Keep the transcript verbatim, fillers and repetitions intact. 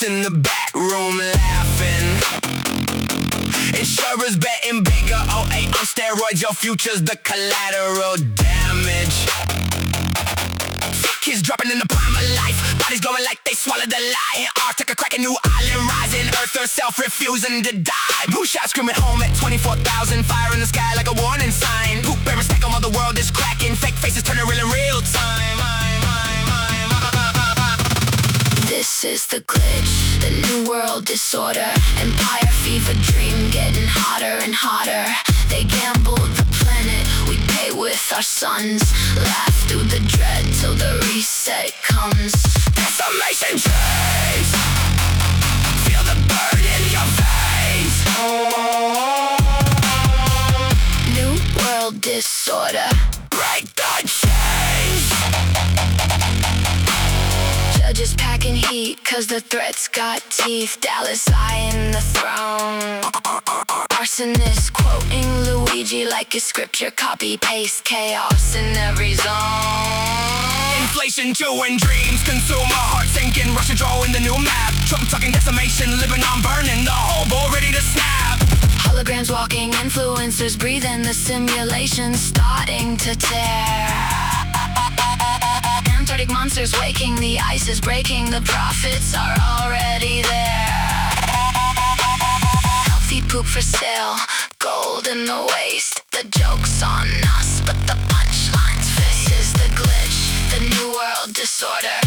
us in the back room laughing. Insurers betting bigger, oh eight on steroids. Your future's the collateral damage. Kids dropping in the prime of life, bodies glowing like they swallowed the lie. Antarctica cracking, new island rising, Earth herself refusing to die. Blue shot screaming home at twenty-four thousand, fire in the sky like a warning sign. Poop every stack on while the world is cracking, fake faces turning real in real time. This is the glitch, the new world disorder. Empire fever dream getting hotter and hotter. They gambled the planet, we pay with our sons. Laugh through the dread till the reset comes. Decimation trains, feel the burn in your veins. New world disorder, break the chains. Judges packing heat cause the threats got teeth. Dallas eyeing the throne. Arsonist quoting Luigi like a scripture. Copy paste chaos in every zone. Inflation chewing dreams, consumer heart sinking. Russia drawing the new map. Trump talking decimation, Lebanon burning. The whole board ready to snap. Holograms walking, influencers breathing. The simulation starting to tear. Antarctic monsters waking, the ice is breaking. The profits are already there. Healthy poop for sale, gold in the waste. The joke's on us, but the punchline's fake. This is the glitch, the new world disorder.